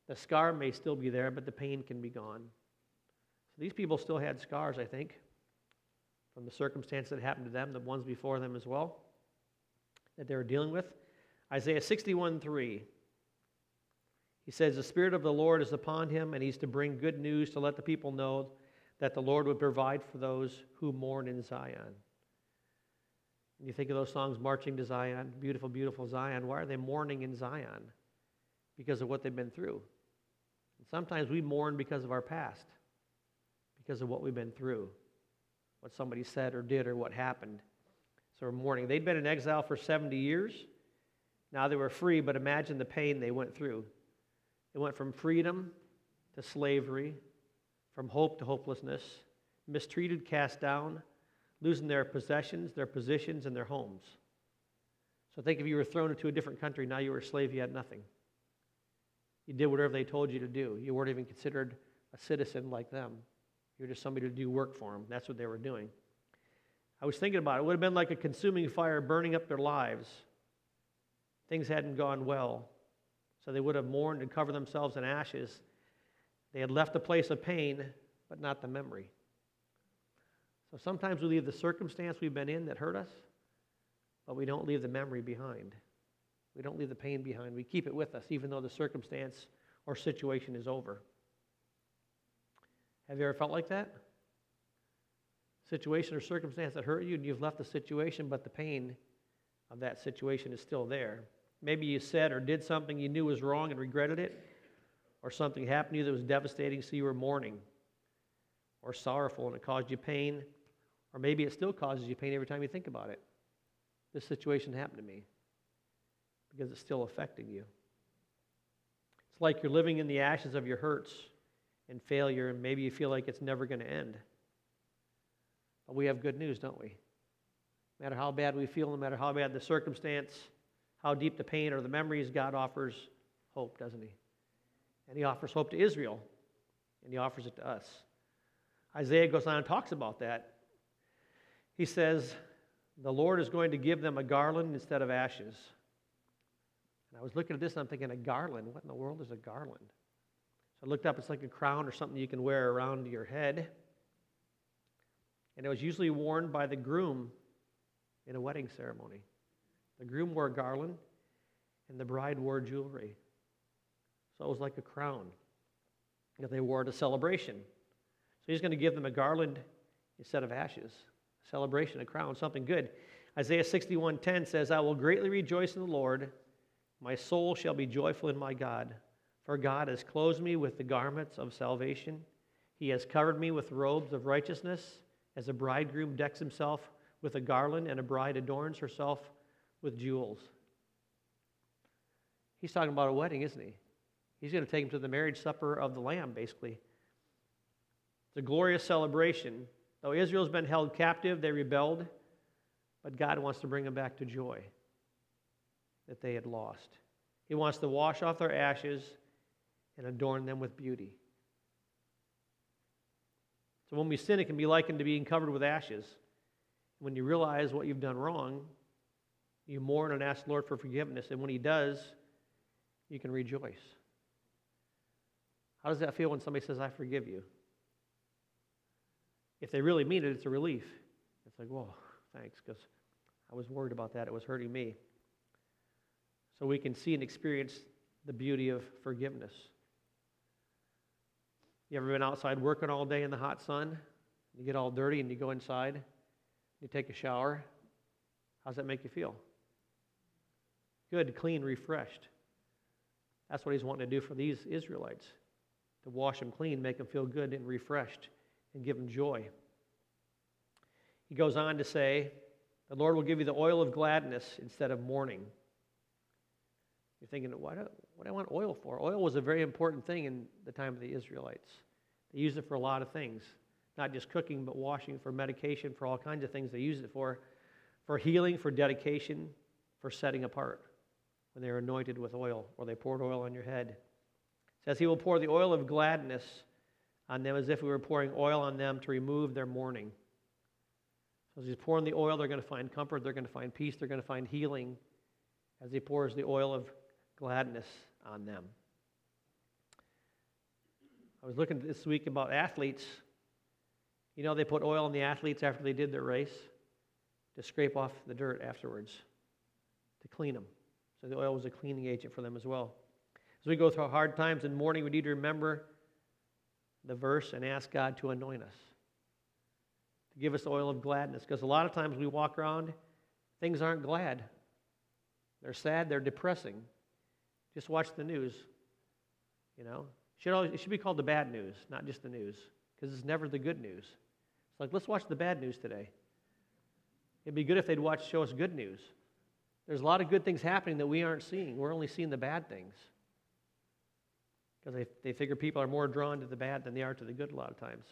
Speaker 4: The scar may still be there, but the pain can be gone. So these people still had scars, I think, from the circumstances that happened to them, the ones before them as well, that they were dealing with. Isaiah 61:3. He says, the Spirit of the Lord is upon him, and he's to bring good news to let the people know that the Lord would provide for those who mourn in Zion. And you think of those songs, Marching to Zion, Beautiful, Beautiful Zion. Why are they mourning in Zion? Because of what they've been through. And sometimes we mourn because of our past, because of what we've been through, what somebody said or did or what happened. So we're mourning. They'd been in exile for 70 years. Now they were free, but imagine the pain they went through. They went from freedom to slavery, from hope to hopelessness, mistreated, cast down, losing their possessions, their positions, and their homes. So think if you were thrown into a different country, now you were a slave, you had nothing. You did whatever they told you to do. You weren't even considered a citizen like them. You were just somebody to do work for them. That's what they were doing. I was thinking about it. It would have been like a consuming fire burning up their lives. Things hadn't gone well. So they would have mourned and covered themselves in ashes. They had left a place of pain, but not the memory. So sometimes we leave the circumstance we've been in that hurt us, but we don't leave the memory behind. We don't leave the pain behind. We keep it with us, even though the circumstance or situation is over. Have you ever felt like that? Situation or circumstance that hurt you, and you've left the situation, but the pain of that situation is still there. Maybe you said or did something you knew was wrong and regretted it, or something happened to you that was devastating, so you were mourning or sorrowful, and it caused you pain, or maybe it still causes you pain every time you think about it. This situation happened to me because it's still affecting you. It's like you're living in the ashes of your hurts and failure, and maybe you feel like it's never going to end. But we have good news, don't we? No matter how bad we feel, no matter how bad the circumstance, how deep the pain or the memories, God offers hope, doesn't he? And he offers hope to Israel, and he offers it to us. Isaiah goes on and talks about that. He says, the Lord is going to give them a garland instead of ashes. And I was looking at this and I'm thinking, a garland? What in the world is a garland? So I looked up, it's like a crown or something you can wear around your head. And it was usually worn by the groom in a wedding ceremony. The groom wore a garland, and the bride wore jewelry. So it was like a crown that they wore at a celebration. So he's going to give them a garland instead of ashes. A celebration, a crown, something good. Isaiah 61:10 says, I will greatly rejoice in the Lord. My soul shall be joyful in my God. For God has clothed me with the garments of salvation. He has covered me with robes of righteousness, as a bridegroom decks himself with a garland and a bride adorns herself with jewels. He's talking about a wedding, isn't he? He's going to take him to the marriage supper of the Lamb, basically. It's a glorious celebration. Though Israel's been held captive, they rebelled, but God wants to bring them back to joy that they had lost. He wants to wash off their ashes and adorn them with beauty. So when we sin, it can be likened to being covered with ashes. When you realize what you've done wrong, you mourn and ask the Lord for forgiveness, and when he does, you can rejoice. How does that feel when somebody says, I forgive you? If they really mean it, it's a relief. It's like, whoa, thanks, because I was worried about that. It was hurting me. So we can see and experience the beauty of forgiveness. You ever been outside working all day in the hot sun? You get all dirty and you go inside, you take a shower. How's that make you feel? Good, clean, refreshed. That's what he's wanting to do for these Israelites, to wash them clean, make them feel good and refreshed, and give them joy. He goes on to say, the Lord will give you the oil of gladness instead of mourning. You're thinking, what do I want oil for? Oil was a very important thing in the time of the Israelites. They used it for a lot of things, not just cooking, but washing, for medication, for all kinds of things they used it for healing, for dedication, for setting apart when they were anointed with oil, or they poured oil on your head. It says he will pour the oil of gladness on them as if we were pouring oil on them to remove their mourning. So as he's pouring the oil, they're going to find comfort, they're going to find peace, they're going to find healing as he pours the oil of gladness on them. I was looking this week about athletes. You know, they put oil on the athletes after they did their race to scrape off the dirt afterwards, to clean them. So the oil was a cleaning agent for them as well. As we go through hard times in the morning, we need to remember the verse and ask God to anoint us, to give us the oil of gladness. Because a lot of times we walk around, things aren't glad. They're sad, they're depressing. Just watch the news, you know. It should be called the bad news, not just the news, because it's never the good news. It's like, let's watch the bad news today. It'd be good if they'd show us good news. There's a lot of good things happening that we aren't seeing. We're only seeing the bad things. Because they figure people are more drawn to the bad than they are to the good a lot of times.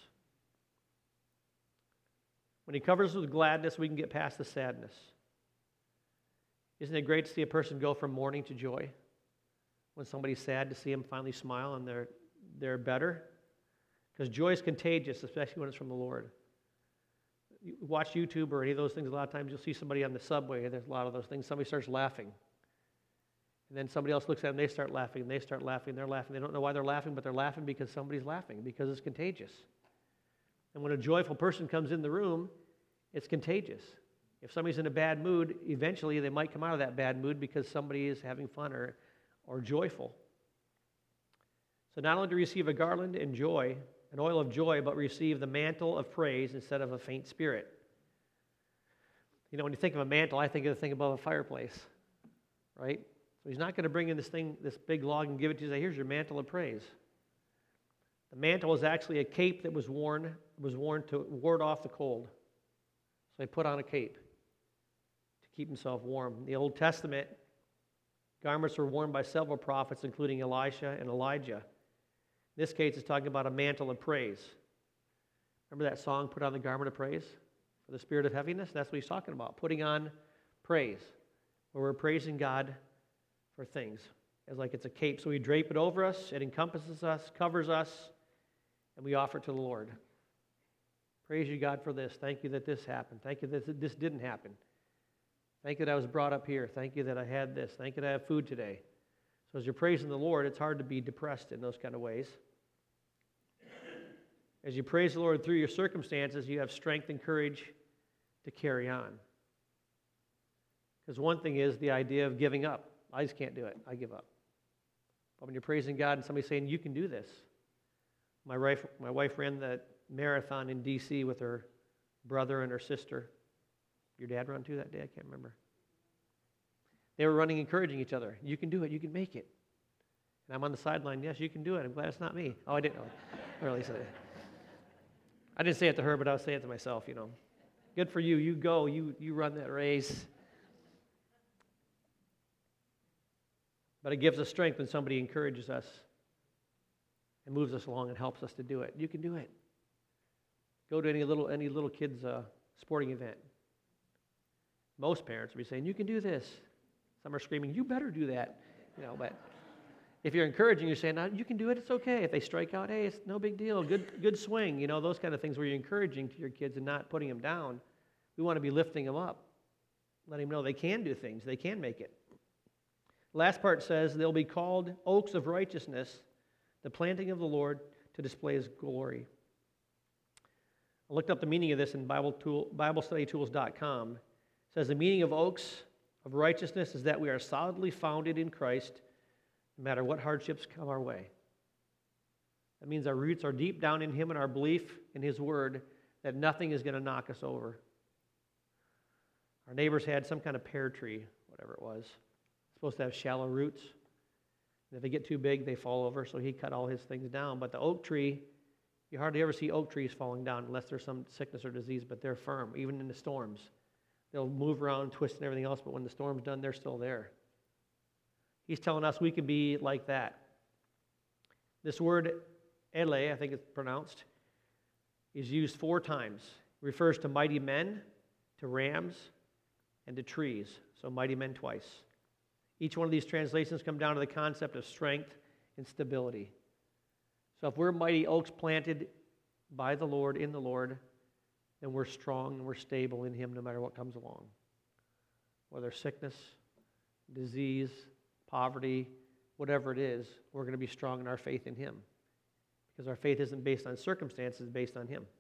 Speaker 4: When he covers us with gladness, we can get past the sadness. Isn't it great to see a person go from mourning to joy? When somebody's sad, to see them finally smile and they're better. Because joy is contagious, especially when it's from the Lord. You watch YouTube or any of those things, a lot of times you'll see somebody on the subway, and there's a lot of those things, somebody starts laughing. And then somebody else looks at them, they start laughing, and they start laughing, they're laughing. They don't know why they're laughing, but they're laughing because somebody's laughing, because it's contagious. And when a joyful person comes in the room, it's contagious. If somebody's in a bad mood, eventually they might come out of that bad mood because somebody is having fun or joyful. So not only to receive a garland and joy, an oil of joy, but receive the mantle of praise instead of a faint spirit. You know, when you think of a mantle, I think of the thing above a fireplace, right? So he's not going to bring in this big log and give it to you and say, here's your mantle of praise. The mantle is actually a cape that was worn to ward off the cold. So they put on a cape to keep himself warm. In the Old Testament, garments were worn by several prophets, including Elisha and Elijah. In this case, it's talking about a mantle of praise. Remember that song, Put on the Garment of Praise? For the spirit of heaviness? That's what he's talking about, putting on praise, where we're praising God for things. It's like it's a cape, so we drape it over us, it encompasses us, covers us, and we offer it to the Lord. Praise you, God, for this. Thank you that this happened. Thank you that this didn't happen. Thank you that I was brought up here. Thank you that I had this. Thank you that I have food today. So as you're praising the Lord, it's hard to be depressed in those kind of ways. As you praise the Lord through your circumstances, you have strength and courage to carry on. Because one thing is the idea of giving up. I just can't do it. I give up. But when you're praising God and somebody's saying, you can do this. My wife ran the marathon in D.C. with her brother and her sister. Your dad run too that day? I can't remember. They were running, encouraging each other. You can do it. You can make it. And I'm on the sideline. Yes, you can do it. I'm glad it's not me. Oh, I didn't really say it. I didn't say it to her, but I was saying it to myself, you know. Good for you. You go. You run that race. But it gives us strength when somebody encourages us and moves us along and helps us to do it. You can do it. Go to any little kid's sporting event. Most parents will be saying, you can do this. Some are screaming, you better do that. You know, but if you're encouraging, you're saying, no, you can do it, it's okay. If they strike out, hey, it's no big deal. Good swing. You know, those kind of things where you're encouraging to your kids and not putting them down. We want to be lifting them up, letting them know they can do things, they can make it. Last part says, they'll be called oaks of righteousness, the planting of the Lord to display his glory. I looked up the meaning of this in BibleStudyTools.com. It says the meaning of oaks of righteousness is that we are solidly founded in Christ no matter what hardships come our way. That means our roots are deep down in him and our belief in his word that nothing is going to knock us over. Our neighbors had some kind of pear tree, whatever it was. It's supposed to have shallow roots. And if they get too big, they fall over, so he cut all his things down. But the oak tree, you hardly ever see oak trees falling down unless there's some sickness or disease, but they're firm, even in the storms. They'll move around, twist and everything else, but when the storm's done, they're still there. He's telling us we can be like that. This word, ele, I think it's pronounced, is used 4 times. It refers to mighty men, to rams, and to trees. So mighty men twice. Each one of these translations come down to the concept of strength and stability. So if we're mighty oaks planted by the Lord, in the Lord, then we're strong and we're stable in him no matter what comes along. Whether sickness, disease, poverty, whatever it is, we're going to be strong in our faith in him because our faith isn't based on circumstances, it's based on Him.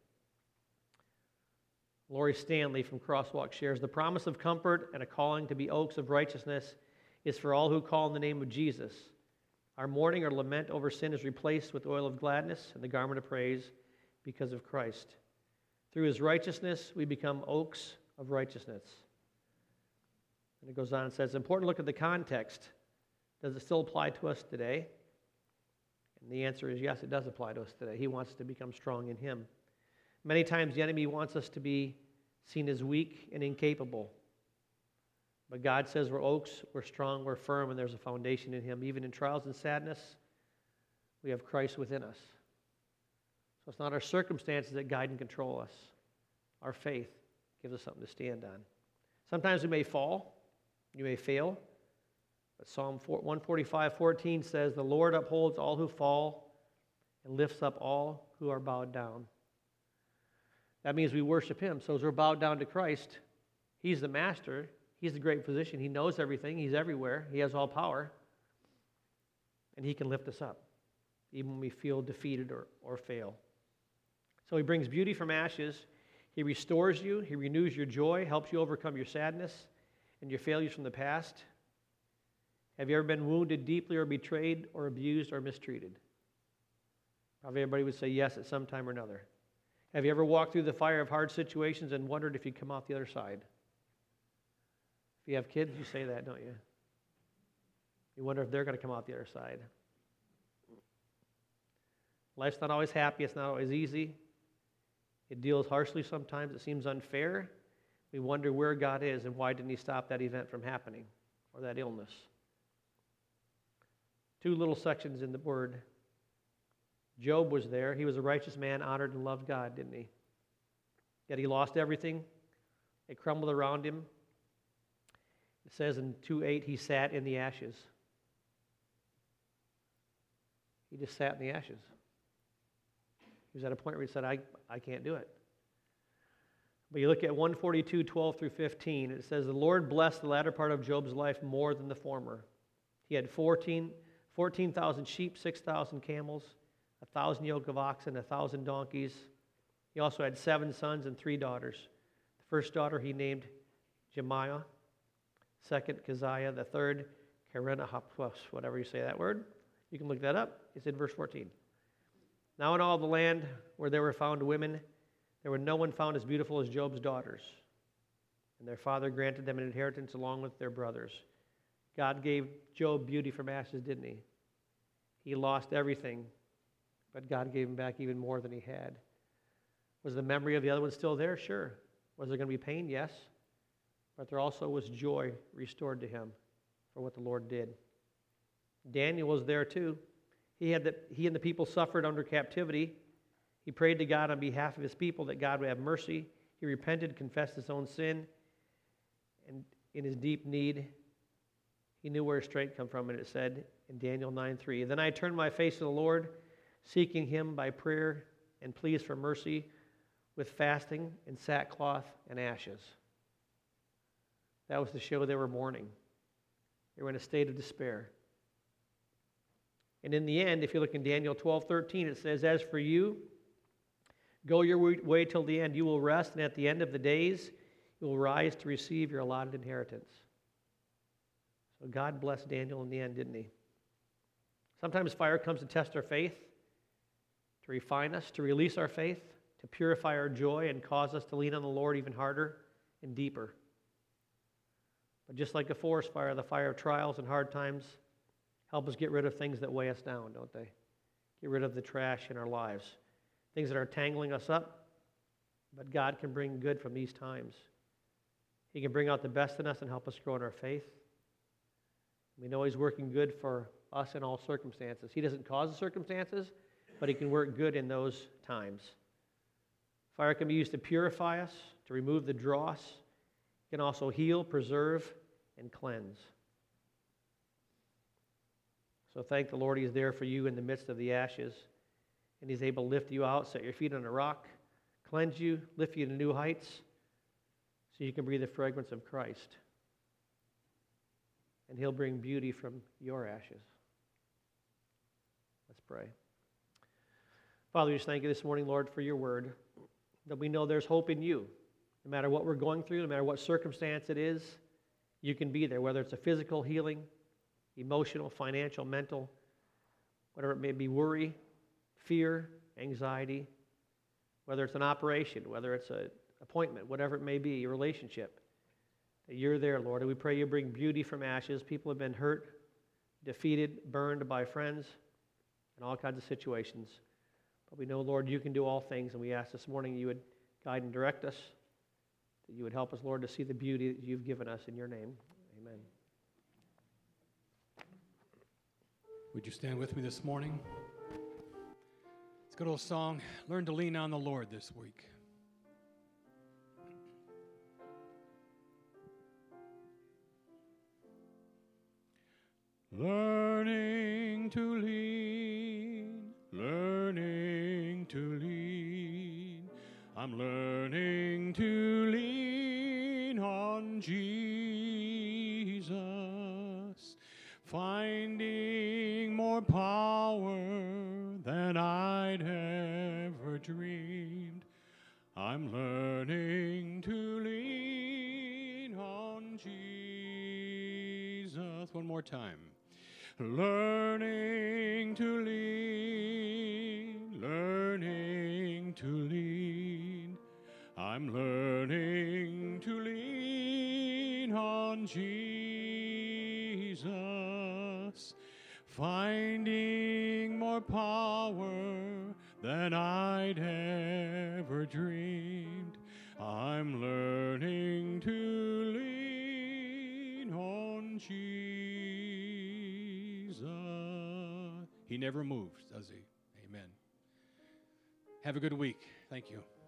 Speaker 4: Lori Stanley from Crosswalk shares, the promise of comfort and a calling to be oaks of righteousness is for all who call on the name of Jesus. Our mourning or lament over sin is replaced with oil of gladness and the garment of praise because of Christ. Through His righteousness, we become oaks of righteousness. And it goes on and says, it's important to look at the context. Does it still apply to us today? And the answer is yes, it does apply to us today. He wants us to become strong in Him. Many times the enemy wants us to be seen as weak and incapable. But God says we're oaks, we're strong, we're firm, and there's a foundation in Him. Even in trials and sadness, we have Christ within us. So it's not our circumstances that guide and control us. Our faith gives us something to stand on. Sometimes we may fall, you may fail, but Psalm 145:14 says, the Lord upholds all who fall and lifts up all who are bowed down. That means we worship Him. So as we're bowed down to Christ, He's the master. He's the great physician. He knows everything. He's everywhere. He has all power. And He can lift us up, even when we feel defeated or fail. So He brings beauty from ashes. He restores you. He renews your joy, helps you overcome your sadness and your failures from the past. Have you ever been wounded deeply or betrayed or abused or mistreated? Probably everybody would say yes at some time or another. Have you ever walked through the fire of hard situations and wondered if you'd come out the other side? If you have kids, you say that, don't you? You wonder if they're going to come out the other side. Life's not always happy. It's not always easy. It deals harshly sometimes. It seems unfair. We wonder where God is and why didn't He stop that event from happening or that illness. Two little sections in the Word. Job was there. He was a righteous man, honored and loved God, didn't he? Yet he lost everything. It crumbled around him. It says in 2:8, he sat in the ashes. He just sat in the ashes. He was at a point where he said, I can't do it. But you look at 142:12 through 15, it says, the Lord blessed the latter part of Job's life more than the former. He had 14,000 sheep, 6,000 camels, 1,000 yoke of oxen, 1,000 donkeys. He also had 7 sons and 3 daughters. The first daughter he named Jemiah, second Keziah, the third Karenahapus, whatever you say that word. You can look that up. It's in verse 14. Now in all the land where there were found women, there were no one found as beautiful as Job's daughters. And their father granted them an inheritance along with their brothers. God gave Job beauty from ashes, didn't He? He lost everything, but God gave him back even more than he had. Was the memory of the other one still there? Sure. Was there going to be pain? Yes. But there also was joy restored to him for what the Lord did. Daniel was there too. He and the people suffered under captivity. He prayed to God on behalf of his people that God would have mercy. He repented, confessed his own sin, and in his deep need, he knew where his strength came from, and it said in Daniel 9:3, then I turned my face to the Lord, seeking Him by prayer and pleas for mercy with fasting and sackcloth and ashes. That was to show they were mourning. They were in a state of despair. And in the end, if you look in Daniel 12:13, it says, as for you, go your way till the end. You will rest, and at the end of the days, you will rise to receive your allotted inheritance. So God blessed Daniel in the end, didn't He? Sometimes fire comes to test our faith, to refine us, to release our faith, to purify our joy and cause us to lean on the Lord even harder and deeper. But just like a forest fire, the fire of trials and hard times help us get rid of things that weigh us down, don't they? Get rid of the trash in our lives, things that are tangling us up. But God can bring good from these times. He can bring out the best in us and help us grow in our faith. We know He's working good for us in all circumstances. He doesn't cause the circumstances, but He can work good in those times. Fire can be used to purify us, to remove the dross. It can also heal, preserve, and cleanse. So thank the Lord He's there for you in the midst of the ashes, and He's able to lift you out, set your feet on a rock, cleanse you, lift you to new heights, so you can breathe the fragrance of Christ. And He'll bring beauty from your ashes. Let's pray. Father, we just thank you this morning, Lord, for your word, that we know there's hope in you. No matter what we're going through, no matter what circumstance it is, you can be there, whether it's a physical healing, emotional, financial, mental, whatever it may be, worry, fear, anxiety, whether it's an operation, whether it's an appointment, whatever it may be, a relationship, that you're there, Lord. And we pray you bring beauty from ashes. People have been hurt, defeated, burned by friends, in all kinds of situations. But we know, Lord, you can do all things, and we ask this morning you would guide and direct us, that you would help us, Lord, to see the beauty that you've given us in your name. Amen.
Speaker 3: Would you stand with me this morning? It's a good old song, Learn to Lean on the Lord this week. Learning to lean, learning to lean. I'm learning to lean on Jesus, finding more power than I'd ever dreamed. I'm learning to lean on Jesus. One more time. Learning to lean, learning to lean. I'm learning to lean on Jesus, finding more power than I'd ever dreamed. I'm learning to lean on Jesus. He never moves, does he? Amen. Have a good week. Thank you.